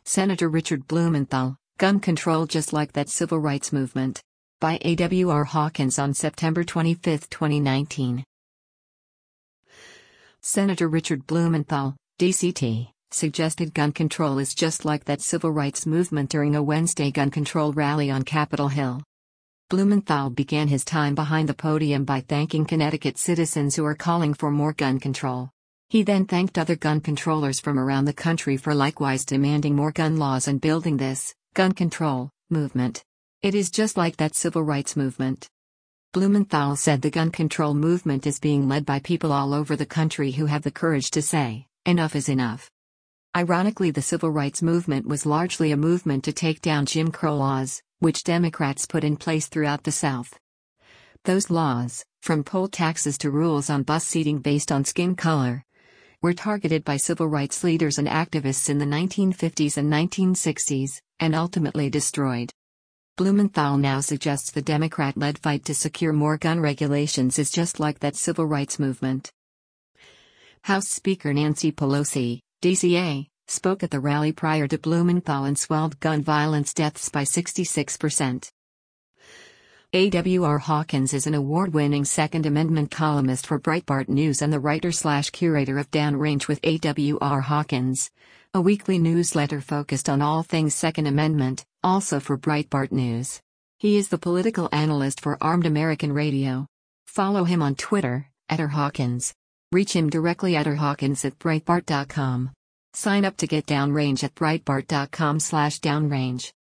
Senator Richard Blumenthal, Gun Control Just Like That Civil Rights Movement. By A.W.R. Hawkins on September 25, 2019. Senator Richard Blumenthal, DCT, suggested gun control is just like that civil rights movement during a Wednesday gun control rally on Capitol Hill. Blumenthal began his time behind the podium by thanking Connecticut citizens who are calling for more gun control. He then thanked other gun controllers from around the country for likewise demanding more gun laws and building this gun control movement. It is just like that civil rights movement. Blumenthal said the gun control movement is being led by people all over the country who have the courage to say, enough is enough. Ironically, the civil rights movement was largely a movement to take down Jim Crow laws, which Democrats put in place throughout the South. Those laws, from poll taxes to rules on bus seating based on skin color, were targeted by civil rights leaders and activists in the 1950s and 1960s, and ultimately destroyed. Blumenthal now suggests the Democrat-led fight to secure more gun regulations is just like that civil rights movement. House Speaker Nancy Pelosi, DCA, spoke at the rally prior to Blumenthal and swelled gun violence deaths by 66%. A.W.R. Hawkins is an award-winning Second Amendment columnist for Breitbart News and the writer/curator of Downrange with A.W.R. Hawkins, a weekly newsletter focused on all things Second Amendment, also for Breitbart News. He is the political analyst for Armed American Radio. Follow him on Twitter, @rhawkins. Reach him directly at rhawkins@breitbart.com. Sign up to get Downrange at breitbart.com/downrange.